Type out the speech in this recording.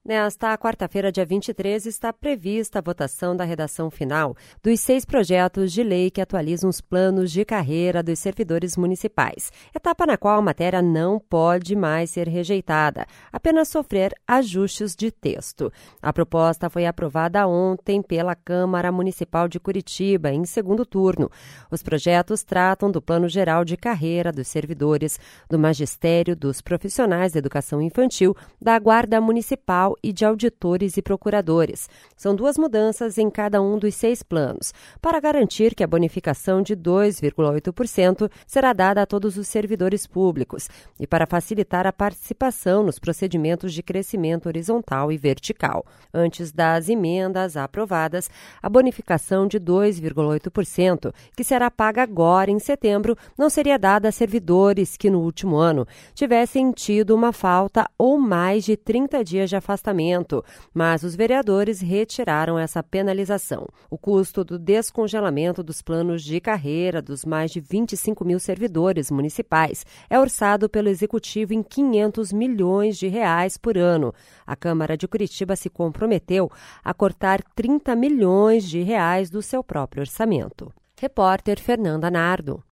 Nesta quarta-feira, dia 23, está prevista a votação da redação final dos 6 projetos de lei que atualizam os planos de carreira dos servidores municipais, etapa na qual a matéria não pode mais ser rejeitada, apenas sofrer ajustes de texto. A proposta foi aprovada ontem pela Câmara Municipal de Curitiba, em segundo turno. Os projetos tratam do Plano Geral de Carreira dos servidores, do magistério, dos profissionais da educação infantil, da Guarda Municipal e de auditores e procuradores. São 2 mudanças em cada um dos 6 planos, para garantir que a bonificação de 2,8% será dada a todos os servidores públicos e para facilitar a participação nos procedimentos de crescimento horizontal e vertical. Antes das emendas aprovadas, a bonificação de 2,8%, que será paga agora em setembro, não seria dada a servidores que no último ano tivessem tido uma falta ou mais de 30 dias de afastamento, mas os vereadores retiraram essa penalização. O custo do descongelamento dos planos de carreira dos mais de 25 mil servidores municipais é orçado pelo Executivo em R$500 milhões por ano. A Câmara de Curitiba se comprometeu a cortar R$30 milhões do seu próprio orçamento. Repórter Fernanda Nardo.